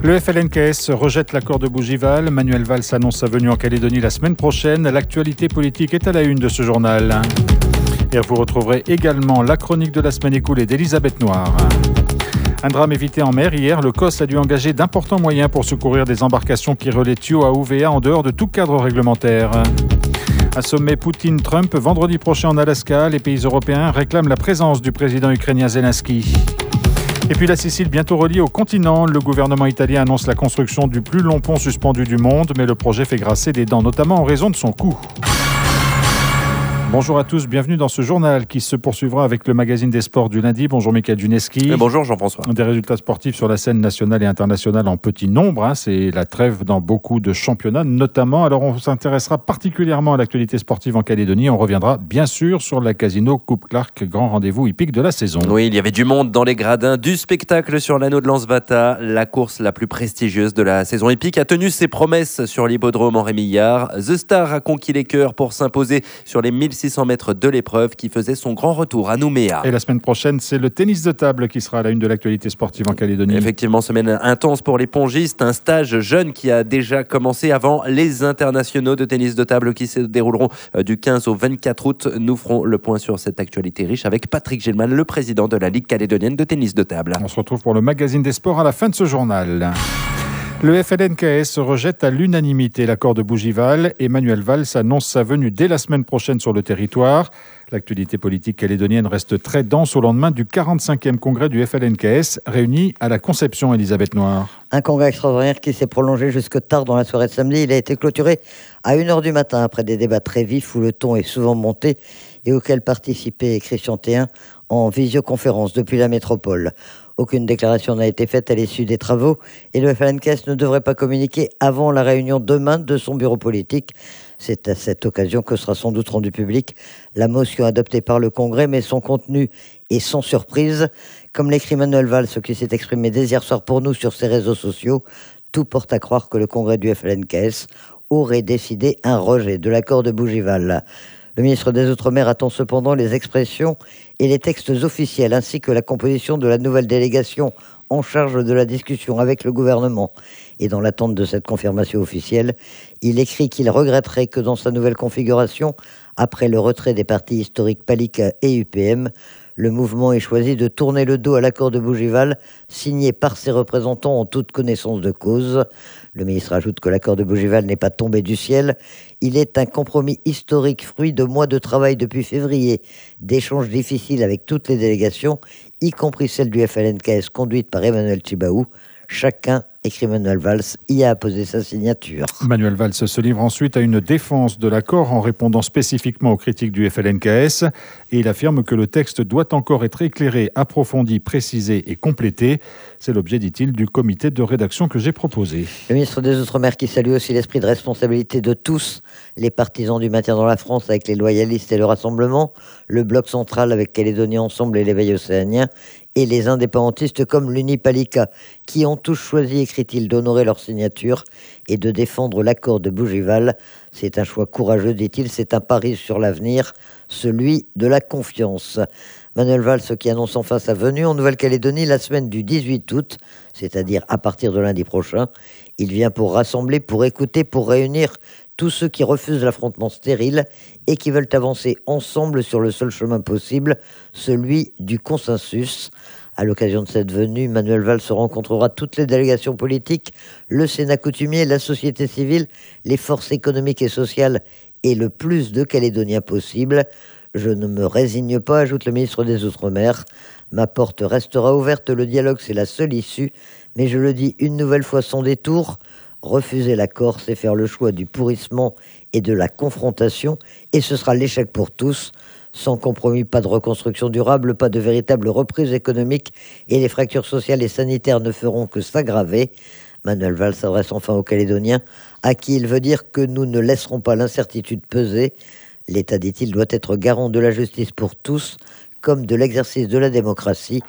Le FLNKS rejette l'accord de Bougival. Manuel Valls annonce sa venue en Calédonie la semaine prochaine. L'actualité politique est à la une de ce journal. Et vous retrouverez également la chronique de la semaine écoulée d'Elisabeth Noir. Un drame évité en mer. Hier, le COS a dû engager d'importants moyens pour secourir des embarcations qui relaient tuyaux à UVA en dehors de tout cadre réglementaire. Un sommet Poutine-Trump vendredi prochain en Alaska. Les pays européens réclament la présence du président ukrainien Zelensky. Et puis la Sicile bientôt reliée au continent. Le gouvernement italien annonce la construction du plus long pont suspendu du monde, mais le projet fait grincer des dents, notamment en raison de son coût. Bonjour à tous, bienvenue dans ce journal qui se poursuivra avec le magazine des sports du lundi. Bonjour Mickaël Juneski. Bonjour Jean-François. Des résultats sportifs sur la scène nationale et internationale en petit nombre. C'est la trêve dans beaucoup de championnats notamment. Alors on s'intéressera particulièrement à l'actualité sportive en Calédonie. On reviendra bien sûr sur la Casino Coupe Clark, grand rendez-vous hippique de la saison. Oui, il y avait du monde dans les gradins, du spectacle sur l'anneau de Lansbata. La course la plus prestigieuse de la saison hippique a tenu ses promesses sur l'hippodrome en Rémillard. The Star a conquis les cœurs pour s'imposer sur les 1600 mètres de l'épreuve qui faisait son grand retour à Nouméa. Et la semaine prochaine, c'est le tennis de table qui sera à la une de l'actualité sportive en Calédonie. Effectivement, semaine intense pour les pongistes. Un stage jeune qui a déjà commencé avant les internationaux de tennis de table qui se dérouleront du 15 au 24 août. Nous ferons le point sur cette actualité riche avec Patrick Gilman, le président de la Ligue calédonienne de tennis de table. On se retrouve pour le magazine des sports à la fin de ce journal. Le FLNKS rejette à l'unanimité l'accord de Bougival. Manuel Valls annonce sa venue dès la semaine prochaine sur le territoire. L'actualité politique calédonienne reste très dense au lendemain du 45e congrès du FLNKS, réuni à la Conception, Elisabeth Noir. Un congrès extraordinaire qui s'est prolongé jusque tard dans la soirée de samedi. Il a été clôturé à 1h du matin après des débats très vifs où le ton est souvent monté et auquel participait Christian Théin en visioconférence depuis la métropole. Aucune déclaration n'a été faite à l'issue des travaux et le FLNKS ne devrait pas communiquer avant la réunion demain de son bureau politique. C'est à cette occasion que sera sans doute rendue publique la motion adoptée par le Congrès, mais son contenu est sans surprise. Comme l'écrit Manuel Valls, qui s'est exprimé dès hier soir pour nous sur ses réseaux sociaux, tout porte à croire que le Congrès du FLNKS aurait décidé un rejet de l'accord de Bougival. Le ministre des Outre-mer attend cependant les expressions et les textes officiels ainsi que la composition de la nouvelle délégation en charge de la discussion avec le gouvernement. Et dans l'attente de cette confirmation officielle, il écrit qu'il regretterait que dans sa nouvelle configuration, après le retrait des partis historiques Palika et UPM, le mouvement ait choisi de tourner le dos à l'accord de Bougival, signé par ses représentants en toute connaissance de cause. Le ministre ajoute que l'accord de Bougival n'est pas tombé du ciel. Il est un compromis historique, fruit de mois de travail depuis février, d'échanges difficiles avec toutes les délégations, y compris celle du FLNKS conduite par Emmanuel Tjibaou. Chacun, écrit Manuel Valls, y a apposé sa signature. Manuel Valls se livre ensuite à une défense de l'accord en répondant spécifiquement aux critiques du FLNKS et il affirme que le texte doit encore être éclairé, approfondi, précisé et complété. C'est l'objet, dit-il, du comité de rédaction que j'ai proposé. Le ministre des Outre-mer qui salue aussi l'esprit de responsabilité de tous, les partisans du maintien dans la France avec les loyalistes et le Rassemblement, le bloc central avec Calédonie Ensemble et l'éveil océanien, et les indépendantistes comme l'Unipalika, qui ont tous choisi, écrit-il, d'honorer leur signature et de défendre l'accord de Bougival. C'est un choix courageux, dit-il, c'est un pari sur l'avenir, celui de la confiance. Manuel Valls qui annonce enfin sa venue en Nouvelle-Calédonie la semaine du 18 août, c'est-à-dire à partir de lundi prochain. Il vient pour rassembler, pour écouter, pour réunir tous ceux qui refusent l'affrontement stérile et qui veulent avancer ensemble sur le seul chemin possible, celui du consensus. À l'occasion de cette venue, Manuel Valls rencontrera toutes les délégations politiques, le Sénat coutumier, la société civile, les forces économiques et sociales et le plus de Calédoniens possible. Je ne me résigne pas, ajoute le ministre des Outre-mer. Ma porte restera ouverte, le dialogue c'est la seule issue, mais je le dis une nouvelle fois sans détour, refuser l'accord, c'est faire le choix du pourrissement et de la confrontation, et ce sera l'échec pour tous. Sans compromis, pas de reconstruction durable, pas de véritable reprise économique, et les fractures sociales et sanitaires ne feront que s'aggraver. Manuel Valls s'adresse enfin aux Calédoniens, à qui il veut dire que nous ne laisserons pas l'incertitude peser. L'État, dit-il, doit être garant de la justice pour tous, comme de l'exercice de la démocratie,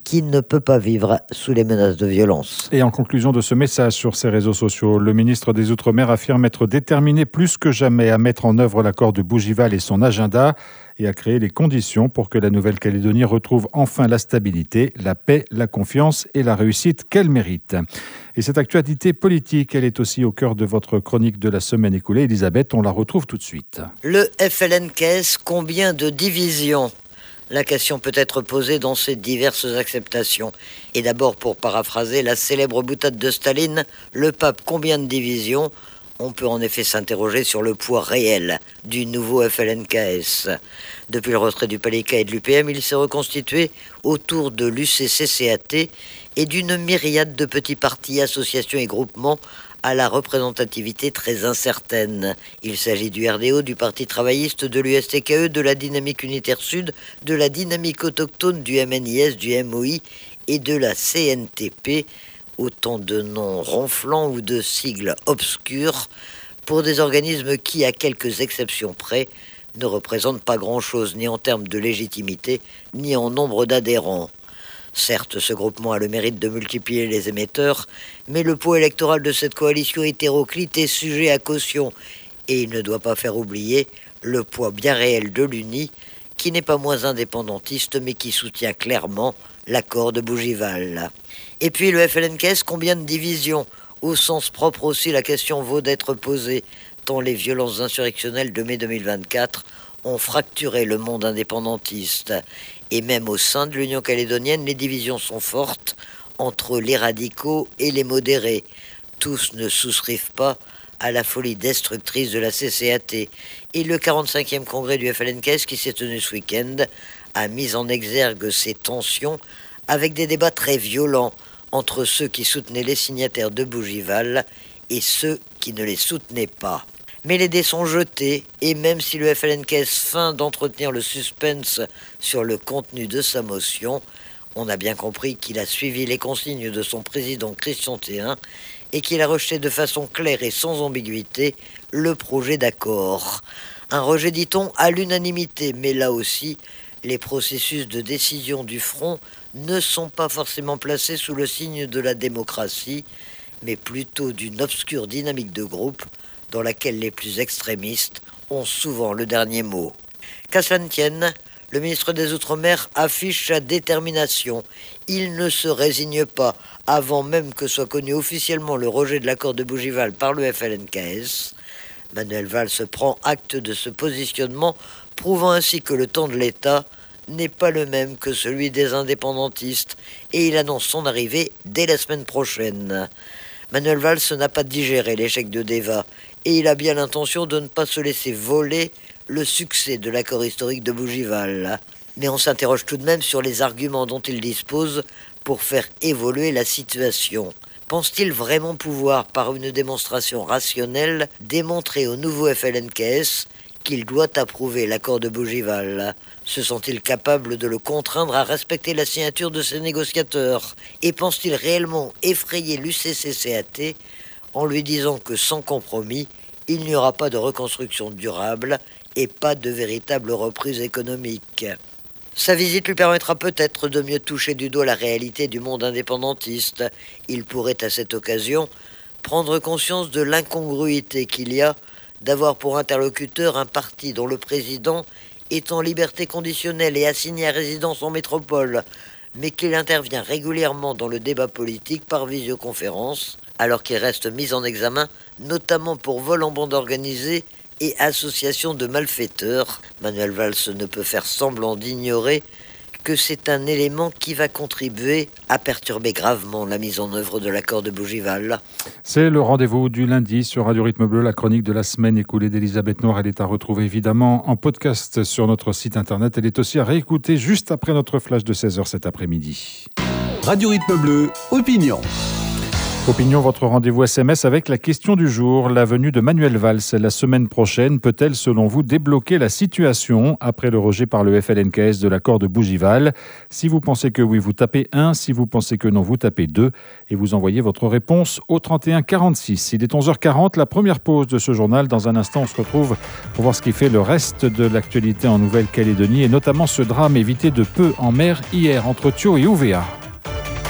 qui ne peut pas vivre sous les menaces de violence. Et en conclusion de ce message sur ses réseaux sociaux, le ministre des Outre-mer affirme être déterminé plus que jamais à mettre en œuvre l'accord de Bougival et son agenda et à créer les conditions pour que la Nouvelle-Calédonie retrouve enfin la stabilité, la paix, la confiance et la réussite qu'elle mérite. Et cette actualité politique, elle est aussi au cœur de votre chronique de la semaine écoulée. Elisabeth, on la retrouve tout de suite. Le FLNKS, combien de divisions ? La question peut être posée dans ses diverses acceptations. Et d'abord, pour paraphraser la célèbre boutade de Staline, le pape combien de divisions ? On peut en effet s'interroger sur le poids réel du nouveau FLNKS. Depuis le retrait du PALECA et de l'UPM, il s'est reconstitué autour de l'UCCCAT et d'une myriade de petits partis, associations et groupements à la représentativité très incertaine. Il s'agit du RDO, du Parti travailliste, de l'USTKE, de la Dynamique unitaire Sud, de la Dynamique autochtone, du MNIS, du MOI et de la CNTP. Autant de noms ronflants ou de sigles obscurs pour des organismes qui, à quelques exceptions près, ne représentent pas grand-chose ni en termes de légitimité, ni en nombre d'adhérents. Certes, ce groupement a le mérite de multiplier les émetteurs, mais le poids électoral de cette coalition hétéroclite est sujet à caution, et il ne doit pas faire oublier le poids bien réel de l'UNI, qui n'est pas moins indépendantiste, mais qui soutient clairement l'accord de Bougival. Et puis le FLNKS, combien de divisions ? Au sens propre aussi, la question vaut d'être posée, tant les violences insurrectionnelles de mai 2024 ont fracturé le monde indépendantiste. Et même au sein de l'Union calédonienne, les divisions sont fortes entre les radicaux et les modérés. Tous ne souscrivent pas à la folie destructrice de la CCAT. Et le 45e congrès du FLNKS, qui s'est tenu ce week-end, a mis en exergue ces tensions avec des débats très violents entre ceux qui soutenaient les signataires de Bougival et ceux qui ne les soutenaient pas. Mais les dés sont jetés, et même si le FLNKS feint d'entretenir le suspense sur le contenu de sa motion, on a bien compris qu'il a suivi les consignes de son président Christian Théin et qu'il a rejeté de façon claire et sans ambiguïté le projet d'accord. Un rejet, dit-on, à l'unanimité, mais là aussi, les processus de décision du front ne sont pas forcément placés sous le signe de la démocratie, mais plutôt d'une obscure dynamique de groupe dans laquelle les plus extrémistes ont souvent le dernier mot. Qu'à cela ne tienne, le ministre des Outre-mer affiche sa détermination. Il ne se résigne pas, avant même que soit connu officiellement le rejet de l'accord de Bougival par le FLNKS. Manuel Valls prend acte de ce positionnement, prouvant ainsi que le temps de l'État n'est pas le même que celui des indépendantistes, et il annonce son arrivée dès la semaine prochaine. Manuel Valls n'a pas digéré l'échec de Deva, et il a bien l'intention de ne pas se laisser voler le succès de l'accord historique de Bougival. Mais on s'interroge tout de même sur les arguments dont il dispose pour faire évoluer la situation. Pense-t-il vraiment pouvoir, par une démonstration rationnelle, démontrer au nouveau FLNKS qu'il doit approuver l'accord de Bougival? Se sent-il capable de le contraindre à respecter la signature de ses négociateurs? Et pense-t-il réellement effrayer l'UCCCAT en lui disant que sans compromis, il n'y aura pas de reconstruction durable et pas de véritable reprise économique? Sa visite lui permettra peut-être de mieux toucher du doigt la réalité du monde indépendantiste. Il pourrait à cette occasion prendre conscience de l'incongruité qu'il y a d'avoir pour interlocuteur un parti dont le président est en liberté conditionnelle et assigné à résidence en métropole, mais qu'il intervient régulièrement dans le débat politique par visioconférence, alors qu'il reste mis en examen, notamment pour vol en bande organisée et association de malfaiteurs. Manuel Valls ne peut faire semblant d'ignorer que c'est un élément qui va contribuer à perturber gravement la mise en œuvre de l'accord de Bougival. C'est le rendez-vous du lundi sur Radio Rythme Bleu, la chronique de la semaine écoulée d'Elisabeth Noir. Elle est à retrouver évidemment en podcast sur notre site internet. Elle est aussi à réécouter juste après notre flash de 16h cet après-midi. Radio Rythme Bleu, opinion. Opinion, votre rendez-vous SMS avec la question du jour. La venue de Manuel Valls la semaine prochaine peut-elle, selon vous, débloquer la situation après le rejet par le FLNKS de l'accord de Bougival? Si vous pensez que oui, vous tapez 1. Si vous pensez que non, vous tapez 2. Et vous envoyez votre réponse au 31 46. Il est 11h40, la première pause de ce journal. Dans un instant, on se retrouve pour voir ce qui fait le reste de l'actualité en Nouvelle-Calédonie et notamment ce drame évité de peu en mer hier entre Thio et Ouvéa.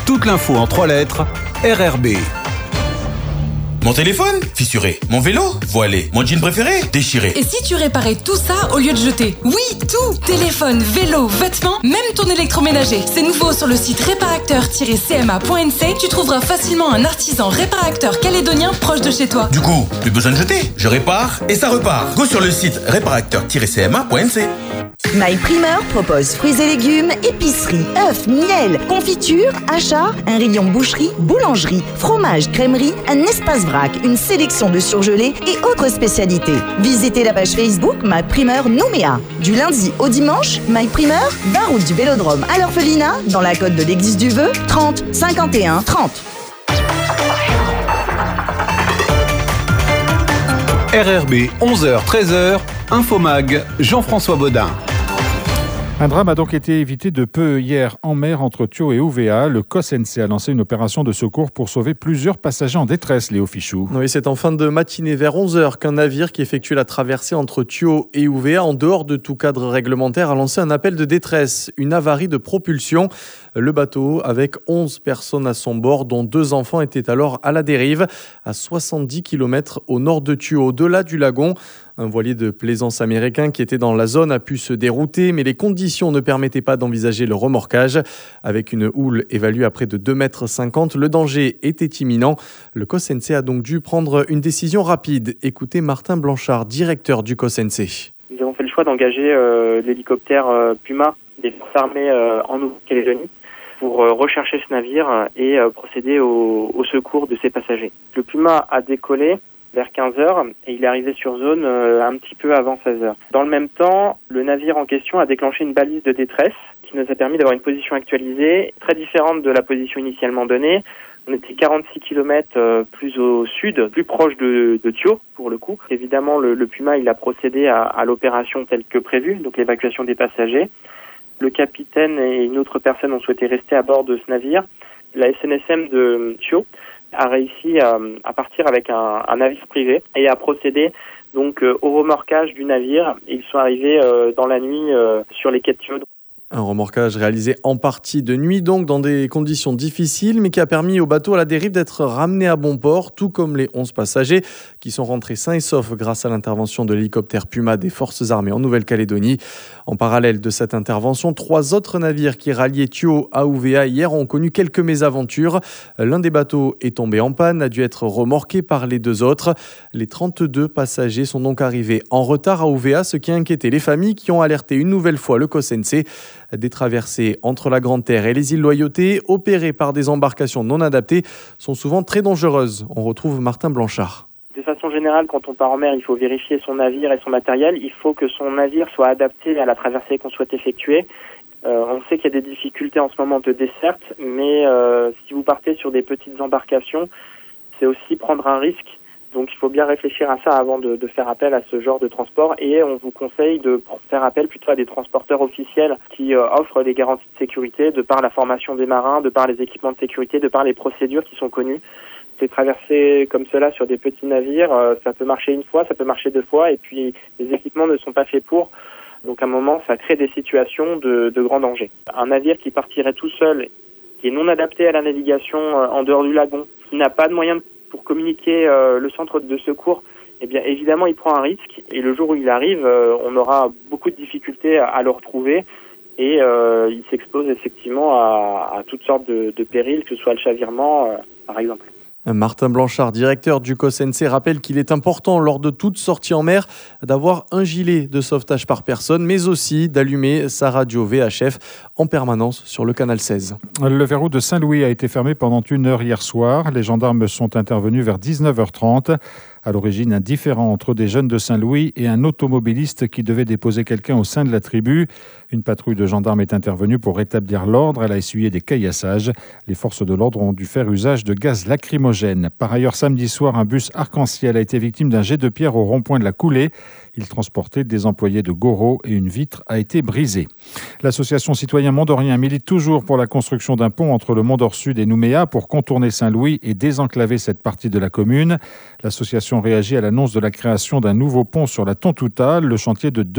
Toute l'info en 3 lettres, RRB. Mon téléphone, fissuré. Mon vélo, voilé. Mon jean préféré, déchiré. Et si tu réparais tout ça au lieu de jeter? Oui, tout! Téléphone, vélo, vêtements, même ton électroménager. C'est nouveau sur le site réparateur-cma.nc. Tu trouveras facilement un artisan réparateur calédonien proche de chez toi. Du coup, plus besoin de jeter. Je répare et ça repart. Go sur le site réparateur-cma.nc. My Primeur propose fruits et légumes, épicerie, œufs, miel, confiture, achats, un rayon boucherie, boulangerie, fromage, crèmerie, un espace vrac, une sélection de surgelés et autres spécialités. Visitez la page Facebook My Primeur Nouméa. Du lundi au dimanche, My Primeur, 20 route du Vélodrome à l'Orphelinat, dans la côte de l'Église du Vœu, 30 51 30. RRB, 11h-13h, Infomag, Jean-François Baudin. Un drame a donc été évité de peu hier en mer entre Thio et Ouvéa. Le COSNC a lancé une opération de secours pour sauver plusieurs passagers en détresse, Léo Fichou. Oui, c'est en fin de matinée vers 11h qu'un navire qui effectuait la traversée entre Thio et Ouvéa, en dehors de tout cadre réglementaire, a lancé un appel de détresse, une avarie de propulsion. Le bateau, avec 11 personnes à son bord, dont 2 enfants, était alors à la dérive, à 70 km au nord de Thio, au-delà du lagon. Un voilier de plaisance américain qui était dans la zone a pu se dérouter, mais les conditions ne permettaient pas d'envisager le remorquage. Avec une houle évaluée à près de 2,50 m, le danger était imminent. Le COSNC a donc dû prendre une décision rapide. Écoutez Martin Blanchard, directeur du COSNC. Nous avons fait le choix d'engager l'hélicoptère Puma des forces armées en Nouvelle-Calédonie pour rechercher ce navire et procéder au secours de ses passagers. Le Puma a décollé vers 15h et il est arrivé sur zone un petit peu avant 16h. Dans le même temps, le navire en question a déclenché une balise de détresse qui nous a permis d'avoir une position actualisée très différente de la position initialement donnée. On était 46 km plus au sud, plus proche de Thio pour le coup. Évidemment, le Puma il a procédé à l'opération telle que prévue, donc l'évacuation des passagers. Le capitaine et une autre personne ont souhaité rester à bord de ce navire. La SNSM de Thio a réussi à partir avec un navire privé et à procéder donc au remorquage du navire. Ils sont arrivés dans la nuit sur les quais de Thio. Un remorquage réalisé en partie de nuit, donc dans des conditions difficiles, mais qui a permis au bateau à la dérive d'être ramené à bon port, tout comme les 11 passagers qui sont rentrés sains et saufs grâce à l'intervention de l'hélicoptère Puma des Forces armées en Nouvelle-Calédonie. En parallèle de cette intervention, 3 autres navires qui ralliaient Thio à Ouvéa hier ont connu quelques mésaventures. L'un des bateaux est tombé en panne, a dû être remorqué par les 2 autres. Les 32 passagers sont donc arrivés en retard à Ouvéa, ce qui a inquiété les familles qui ont alerté une nouvelle fois le COSNC. Des traversées entre la Grande Terre et les îles Loyauté, opérées par des embarcations non adaptées, sont souvent très dangereuses. On retrouve Martin Blanchard. De façon générale, quand on part en mer, il faut vérifier son navire et son matériel. Il faut que son navire soit adapté à la traversée qu'on souhaite effectuer. On sait qu'il y a des difficultés en ce moment de desserte, mais si vous partez sur des petites embarcations, c'est aussi prendre un risque. Donc il faut bien réfléchir à ça avant de faire appel à ce genre de transport, et on vous conseille de faire appel plutôt à des transporteurs officiels qui offrent des garanties de sécurité de par la formation des marins, de par les équipements de sécurité, de par les procédures qui sont connues. Ces traversées comme cela sur des petits navires, ça peut marcher une fois, ça peut marcher 2 fois, et puis les équipements ne sont pas faits pour. Donc à un moment, ça crée des situations de grand danger. Un navire qui partirait tout seul, qui est non adapté à la navigation en dehors du lagon, qui n'a pas de moyens pour communiquer le centre de secours, eh bien évidemment il prend un risque, et le jour où il arrive, on aura beaucoup de difficultés à le retrouver, et il s'expose effectivement à toutes sortes de périls, que ce soit le chavirement par exemple. Martin Blanchard, directeur du COSNC, rappelle qu'il est important lors de toute sortie en mer d'avoir un gilet de sauvetage par personne, mais aussi d'allumer sa radio VHF en permanence sur le canal 16. Le verrou de Saint-Louis a été fermé pendant 1 heure hier soir. Les gendarmes sont intervenus vers 19h30. À l'origine, un différend entre des jeunes de Saint-Louis et un automobiliste qui devait déposer quelqu'un au sein de la tribu. Une patrouille de gendarmes est intervenue pour rétablir l'ordre. Elle a essuyé des caillassages. Les forces de l'ordre ont dû faire usage de gaz lacrymogène. Par ailleurs, samedi soir, un bus arc-en-ciel a été victime d'un jet de pierre au rond-point de la Coulée. Il transportait des employés de Goro et une vitre a été brisée. L'association Citoyens Mondorien milite toujours pour la construction d'un pont entre le Mont-d'Or Sud et Nouméa pour contourner Saint-Louis et désenclaver cette partie de la commune. L'association l'administration réagit à l'annonce de la création d'un nouveau pont sur la Tontouta. Le chantier de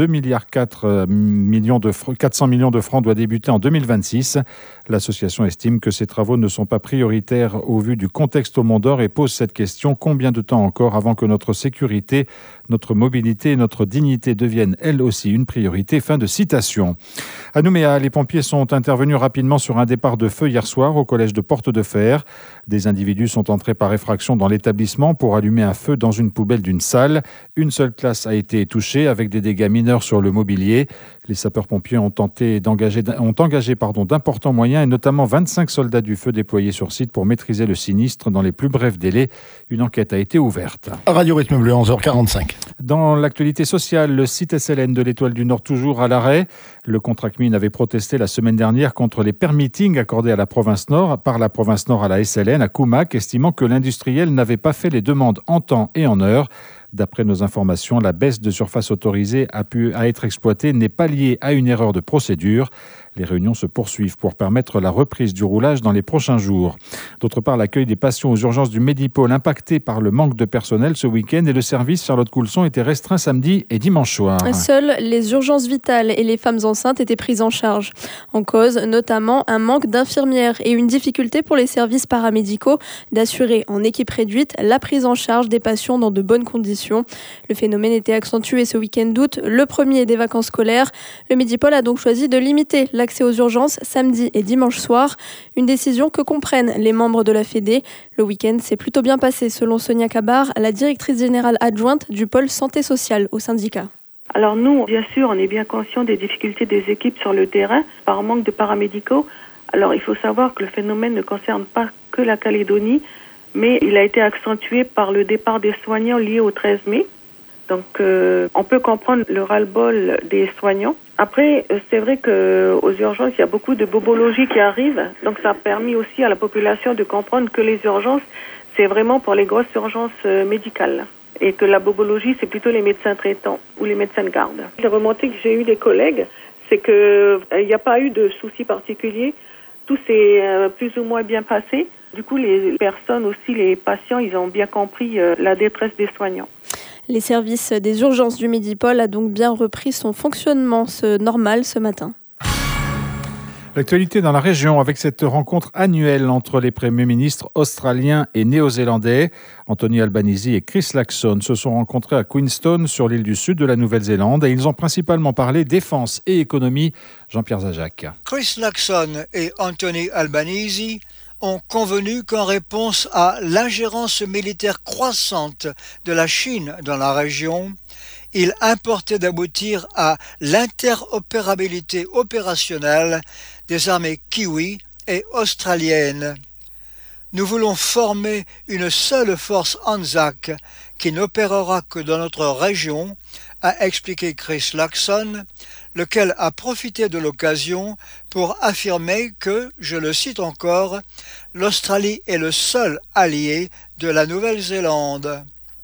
2,4 milliards 400 millions de francs doit débuter en 2026. L'association estime que ces travaux ne sont pas prioritaires au vu du contexte au Mont d'Or et pose cette question: combien de temps encore avant que notre sécurité, notre mobilité et notre dignité deviennent elles aussi une priorité? Fin de citation. À Nouméa, les pompiers sont intervenus rapidement sur un départ de feu hier soir au collège de Porte de Fer. Des individus sont entrés par effraction dans l'établissement pour allumer un feu dans une poubelle d'une salle. Une seule classe a été touchée avec des dégâts mineurs sur le mobilier. Les sapeurs-pompiers ont engagé d'importants moyens et notamment 25 soldats du feu déployés sur site pour maîtriser le sinistre dans les plus brefs délais. Une enquête a été ouverte. Radio Rythme Bleu, 11h45. Dans l'actualité sociale, le site SLN de l'Étoile du Nord toujours à l'arrêt. Le Contracmine avait protesté la semaine dernière contre les permittings accordés à la province Nord par la province Nord à la SLN à Coumac, estimant que l'industriel n'avait pas fait les demandes en temps et en heure. D'après nos informations, la baisse de surface autorisée à être exploitée n'est pas liée à une erreur de procédure. Les réunions se poursuivent pour permettre la reprise du roulage dans les prochains jours. D'autre part, l'accueil des patients aux urgences du Médipôle impacté par le manque de personnel ce week-end et le service Charlotte Coulson était restreint samedi et dimanche soir. Seules les urgences vitales et les femmes enceintes étaient prises en charge. En cause, notamment, un manque d'infirmières et une difficulté pour les services paramédicaux d'assurer en équipe réduite la prise en charge des patients dans de bonnes conditions. Le phénomène était accentué ce week-end d'août, le premier des vacances scolaires. Le Médipôle a donc choisi de limiter l'accès aux urgences samedi et dimanche soir. Une décision que comprennent les membres de la Fédé. Le week-end s'est plutôt bien passé selon Sonia Cabar, la directrice générale adjointe du pôle santé sociale au syndicat. Alors nous, bien sûr, on est bien conscient des difficultés des équipes sur le terrain par manque de paramédicaux. Alors il faut savoir que le phénomène ne concerne pas que la Calédonie, mais il a été accentué par le départ des soignants lié au 13 mai. Donc on peut comprendre le ras-le-bol des soignants. Après, c'est vrai qu'aux urgences, il y a beaucoup de bobologie qui arrive. Donc ça a permis aussi à la population de comprendre que les urgences, c'est vraiment pour les grosses urgences médicales. Et que la bobologie, c'est plutôt les médecins traitants ou les médecins de garde. Les remontées que j'ai eues des collègues, c'est qu'il n'y a pas eu de soucis particuliers. Tout s'est plus ou moins bien passé. Du coup, les personnes aussi, les patients, ils ont bien compris la détresse des soignants. Les services des urgences du Médipôle a donc bien repris son fonctionnement normal ce matin. L'actualité dans la région avec cette rencontre annuelle entre les premiers ministres australiens et néo-zélandais. Anthony Albanese et Chris Luxon se sont rencontrés à Queenstown sur l'île du Sud de la Nouvelle-Zélande et ils ont principalement parlé défense et économie. Jean-Pierre Zajac. Chris Luxon et Anthony Albanese ont convenu qu'en réponse à l'ingérence militaire croissante de la Chine dans la région, il importait d'aboutir à l'interopérabilité opérationnelle des armées kiwi et australiennes. Nous voulons former une seule force ANZAC qui n'opérera que dans notre région, a expliqué Chris Luxon, lequel a profité de l'occasion pour affirmer que, je le cite encore, l'Australie est le seul allié de la Nouvelle-Zélande.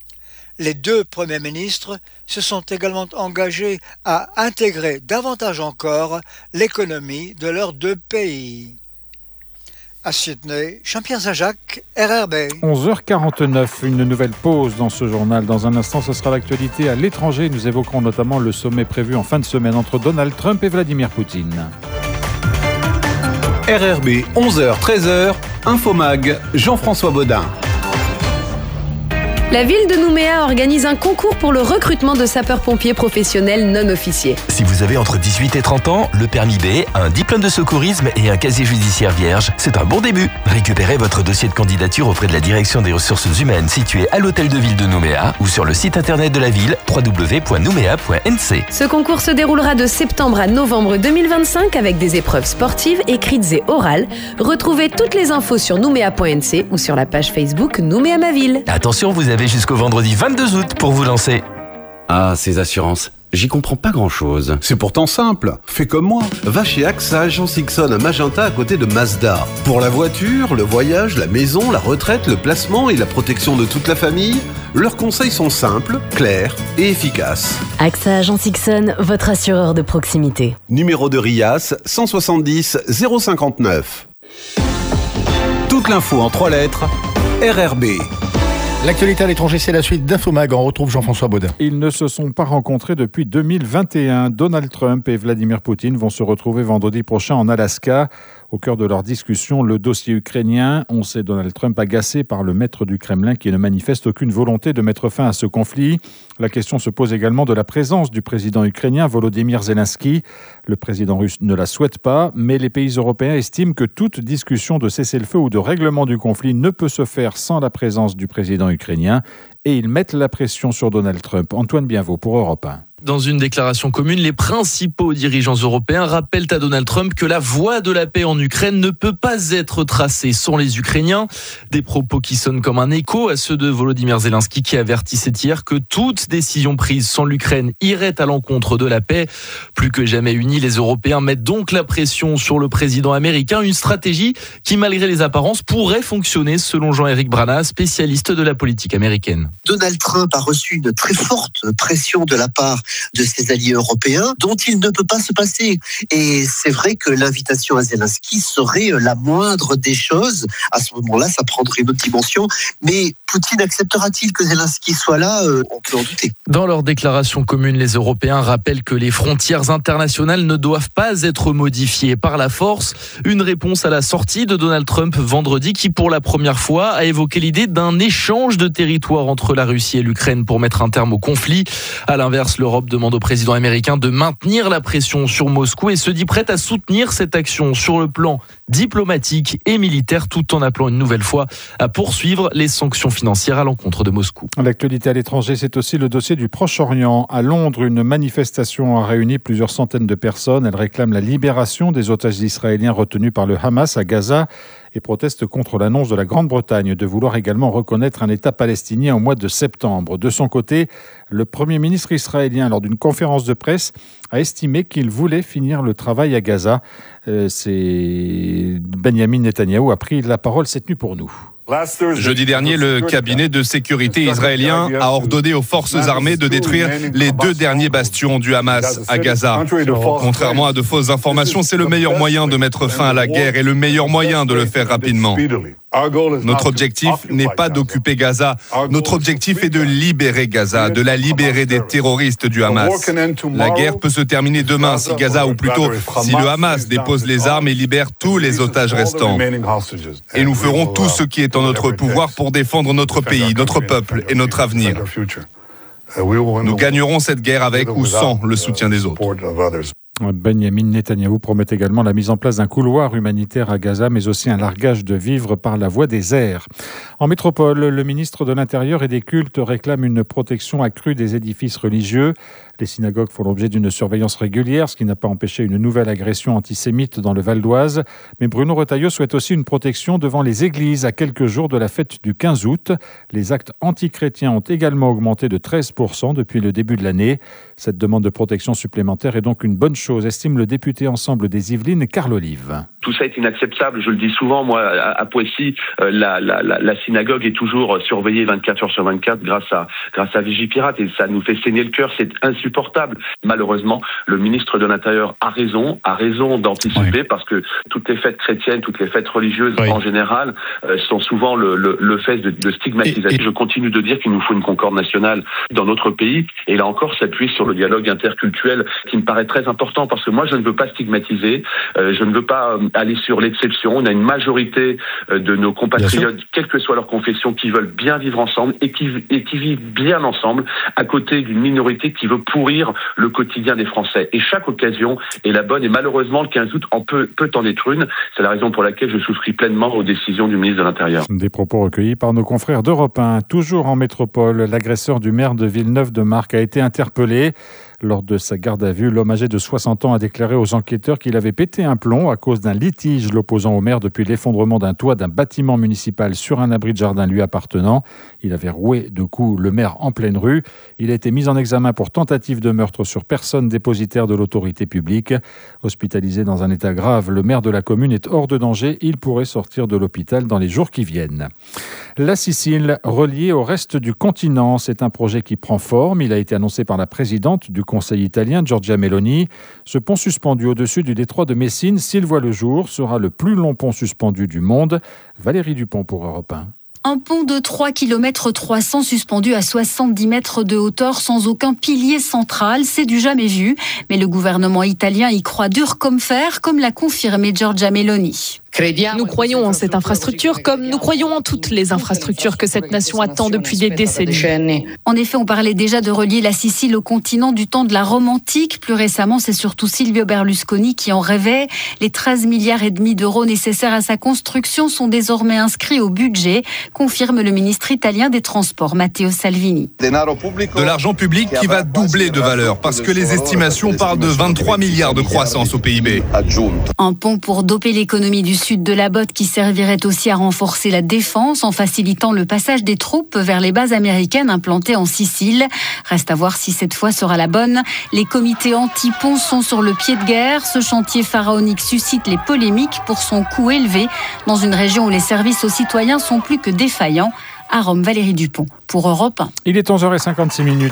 Les deux premiers ministres se sont également engagés à intégrer davantage encore l'économie de leurs deux pays. À Sydney, Jean-Pierre Zajac, RRB. 11h49, une nouvelle pause dans ce journal. Dans un instant, ce sera l'actualité à l'étranger. Nous évoquerons notamment le sommet prévu en fin de semaine entre Donald Trump et Vladimir Poutine. RRB, 11h-13h, Infomag, Jean-François Baudin. La ville de Nouméa organise un concours pour le recrutement de sapeurs-pompiers professionnels non officiers. Si vous avez entre 18 et 30 ans, le permis B, un diplôme de secourisme et un casier judiciaire vierge, c'est un bon début. Récupérez votre dossier de candidature auprès de la direction des ressources humaines située à l'hôtel de ville de Nouméa ou sur le site internet de la ville www.noumea.nc. Ce concours se déroulera de septembre à novembre 2025 avec des épreuves sportives, écrites et orales. Retrouvez toutes les infos sur noumea.nc ou sur la page Facebook Nouméa ma ville. Attention, vous avez jusqu'au vendredi 22 août pour vous lancer. Ah, ces assurances, j'y comprends pas grand-chose. C'est pourtant simple, fais comme moi. Va chez AXA Agence Ixon à Magenta à côté de Mazda. Pour la voiture, le voyage, la maison, la retraite, le placement et la protection de toute la famille, leurs conseils sont simples, clairs et efficaces. AXA Agence Ixon, votre assureur de proximité. Numéro de RIAS 170 059. Toute l'info en 3 lettres, RRB. L'actualité à l'étranger, c'est la suite d'Infomag. On retrouve Jean-François Baudin. Ils ne se sont pas rencontrés depuis 2021. Donald Trump et Vladimir Poutine vont se retrouver vendredi prochain en Alaska. Au cœur de leur discussion, le dossier ukrainien. On sait Donald Trump agacé par le maître du Kremlin qui ne manifeste aucune volonté de mettre fin à ce conflit. La question se pose également de la présence du président ukrainien Volodymyr Zelensky. Le président russe ne la souhaite pas, mais les pays européens estiment que toute discussion de cessez-le-feu ou de règlement du conflit ne peut se faire sans la présence du président ukrainien. Et ils mettent la pression sur Donald Trump. Antoine Bienvaux pour Europe 1. Dans une déclaration commune, les principaux dirigeants européens rappellent à Donald Trump que la voie de la paix en Ukraine ne peut pas être tracée sans les Ukrainiens. Des propos qui sonnent comme un écho à ceux de Volodymyr Zelensky qui avertissait hier que toute décision prise sans l'Ukraine irait à l'encontre de la paix. Plus que jamais unis, les Européens mettent donc la pression sur le président américain, une stratégie qui, malgré les apparences, pourrait fonctionner selon Jean-Éric Brana, spécialiste de la politique américaine. Donald Trump a reçu une très forte pression de la part de ses alliés européens, dont il ne peut pas se passer. Et c'est vrai que l'invitation à Zelensky serait la moindre des choses. À ce moment-là, ça prendrait une autre dimension. Mais Poutine acceptera-t-il que Zelensky soit là ? On peut en douter. Dans leur déclaration commune, les Européens rappellent que les frontières internationales ne doivent pas être modifiées par la force. Une réponse à la sortie de Donald Trump vendredi qui, pour la première fois, a évoqué l'idée d'un échange de territoire entre la Russie et l'Ukraine pour mettre un terme au conflit. À l'inverse, l'Europe demande au président américain de maintenir la pression sur Moscou et se dit prête à soutenir cette action sur le plan diplomatique et militaire, tout en appelant une nouvelle fois à poursuivre les sanctions financières à l'encontre de Moscou. L'actualité à l'étranger, c'est aussi le dossier du Proche-Orient. À Londres, une manifestation a réuni plusieurs centaines de personnes. Elle réclame la libération des otages israéliens retenus par le Hamas à Gaza et proteste contre l'annonce de la Grande-Bretagne de vouloir également reconnaître un État palestinien au mois de septembre. De son côté, le Premier ministre israélien, lors d'une conférence de presse, a estimé qu'il voulait finir le travail à Gaza. Benjamin Netanyahou a pris la parole cette nuit pour nous. Jeudi dernier, le cabinet de sécurité israélien a ordonné aux forces armées de détruire les 2 derniers bastions du Hamas à Gaza. Contrairement à de fausses informations, c'est le meilleur moyen de mettre fin à la guerre et le meilleur moyen de le faire rapidement. Notre objectif n'est pas d'occuper Gaza. Notre objectif est de libérer Gaza, de la libérer des terroristes du Hamas. La guerre peut se terminer demain si Gaza, ou plutôt si le Hamas dépose les armes et libère tous les otages restants. Et nous ferons tout ce qui est en notre pouvoir pour défendre notre pays, notre peuple et notre avenir. Nous gagnerons cette guerre avec ou sans le soutien des autres. Benjamin Netanyahou promet également la mise en place d'un couloir humanitaire à Gaza, mais aussi un largage de vivres par la voie des airs. En métropole, le ministre de l'Intérieur et des Cultes réclame une protection accrue des édifices religieux. Les synagogues font l'objet d'une surveillance régulière, ce qui n'a pas empêché une nouvelle agression antisémite dans le Val d'Oise. Mais Bruno Retailleau souhaite aussi une protection devant les églises à quelques jours de la fête du 15 août. Les actes antichrétiens ont également augmenté de 13% depuis le début de l'année. Cette demande de protection supplémentaire est donc une bonne chose, estime le député Ensemble des Yvelines, Carl Olive. Tout ça est inacceptable, je le dis souvent, moi, à Poissy, la synagogue est toujours surveillée 24 heures sur 24 grâce à Vigipirate, et ça nous fait saigner le cœur, c'est insupportable. Malheureusement, le ministre de l'Intérieur a raison d'anticiper, parce que toutes les fêtes chrétiennes, toutes les fêtes religieuses en général, sont souvent le fait de stigmatisation. Je continue de dire qu'il nous faut une concorde nationale dans notre pays, et là encore s'appuyer sur le dialogue interculturel qui me paraît très important, parce que moi je ne veux pas stigmatiser, je ne veux pas aller sur l'exception. On a une majorité de nos compatriotes, quelle que soit leur confession, qui veulent bien vivre ensemble et qui vivent bien ensemble, à côté d'une minorité qui veut pourrir le quotidien des Français. Et chaque occasion est la bonne, et malheureusement le 15 août peut en être une. C'est la raison pour laquelle je souscris pleinement aux décisions du ministre de l'Intérieur. Des propos recueillis par nos confrères d'Europe 1. Toujours en métropole, l'agresseur du maire de Villeneuve-de-Marcq a été interpellé. Lors de sa garde à vue, l'homme âgé de 60 ans a déclaré aux enquêteurs qu'il avait pété un plomb à cause d'un litige l'opposant au maire depuis l'effondrement d'un toit d'un bâtiment municipal sur un abri de jardin lui appartenant. Il avait roué de coups le maire en pleine rue. Il a été mis en examen pour tentative de meurtre sur personne dépositaire de l'autorité publique. Hospitalisé dans un état grave, le maire de la commune est hors de danger. Il pourrait sortir de l'hôpital dans les jours qui viennent. La Sicile, reliée au reste du continent, c'est un projet qui prend forme. Il a été annoncé par la présidente du Conseil italien, Giorgia Meloni. Ce pont suspendu au-dessus du détroit de Messine, s'il voit le jour, sera le plus long pont suspendu du monde. Valérie Dupont pour Europe 1. Un pont de 3 km 300 suspendu à 70 mètres de hauteur sans aucun pilier central, c'est du jamais vu. Mais le gouvernement italien y croit dur comme fer, comme l'a confirmé Giorgia Meloni. Nous croyons en cette infrastructure comme nous croyons en toutes les infrastructures que cette nation attend depuis des décennies. En effet, on parlait déjà de relier la Sicile au continent du temps de la Rome antique. Plus récemment, c'est surtout Silvio Berlusconi qui en rêvait. Les 13,5 milliards d'euros nécessaires à sa construction sont désormais inscrits au budget, confirme le ministre italien des Transports, Matteo Salvini. De l'argent public qui va doubler de valeur parce que les estimations parlent de 23 milliards de croissance au PIB. Un pont pour doper l'économie du sud de la botte qui servirait aussi à renforcer la défense en facilitant le passage des troupes vers les bases américaines implantées en Sicile. Reste à voir si cette fois sera la bonne. Les comités anti-pont sont sur le pied de guerre. Ce chantier pharaonique suscite les polémiques pour son coût élevé dans une région où les services aux citoyens sont plus que défaillants. À Rome, Valérie Dupont pour Europe 1. Il est 11h56.